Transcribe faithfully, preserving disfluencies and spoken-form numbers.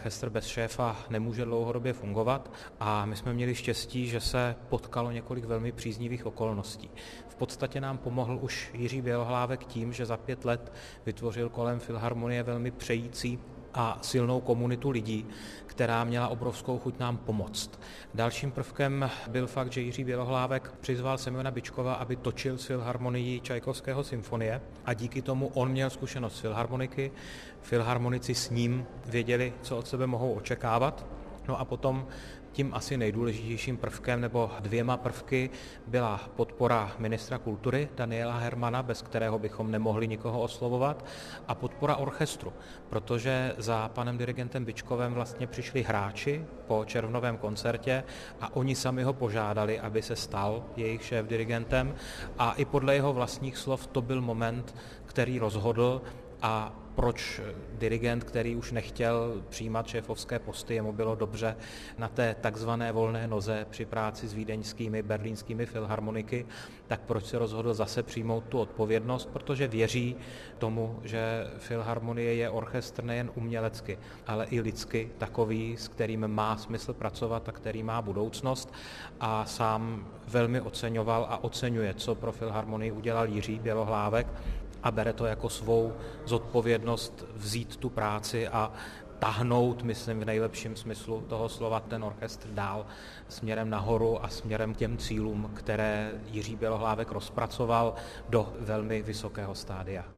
orchestr bez šéfa nemůže dlouhodobě fungovat a my jsme měli štěstí, že se potkalo několik velmi příznivých okolností. V podstatě nám pomohl už Jiří Bělohlávek tím, že za pět let vytvořil kolem Filharmonie velmi přející a silnou komunitu lidí, která měla obrovskou chuť nám pomoct. Dalším prvkem byl fakt, že Jiří Bělohlávek přizval Semjona Byčkova, aby točil s Filharmonií Čajkovského symfonie a díky tomu on měl zkušenost z filharmoniky. Filharmonici s ním věděli, co od sebe mohou očekávat. No a potom tím asi nejdůležitějším prvkem nebo dvěma prvky byla podpora ministra kultury Daniela Hermana, bez kterého bychom nemohli nikoho oslovovat, a podpora orchestru, protože za panem dirigentem Byčkovem vlastně přišli hráči po červnovém koncertě a oni sami ho požádali, aby se stal jejich šéf-dirigentem a i podle jeho vlastních slov to byl moment, který rozhodl a proč dirigent, který už nechtěl přijímat šéfovské posty, jemu bylo dobře na té takzvané volné noze při práci s vídeňskými, berlínskými filharmoniky, tak proč se rozhodl zase přijmout tu odpovědnost, protože věří tomu, že Filharmonie je orchestr nejen umělecky, ale i lidsky takový, s kterým má smysl pracovat a který má budoucnost a sám velmi oceňoval a oceňuje, co pro Filharmonii udělal Jiří Bělohlávek, a bere to jako svou zodpovědnost vzít tu práci a tahnout, myslím v nejlepším smyslu toho slova, ten orchestr dál směrem nahoru a směrem k těm cílům, které Jiří Bělohlávek rozpracoval do velmi vysokého stádia.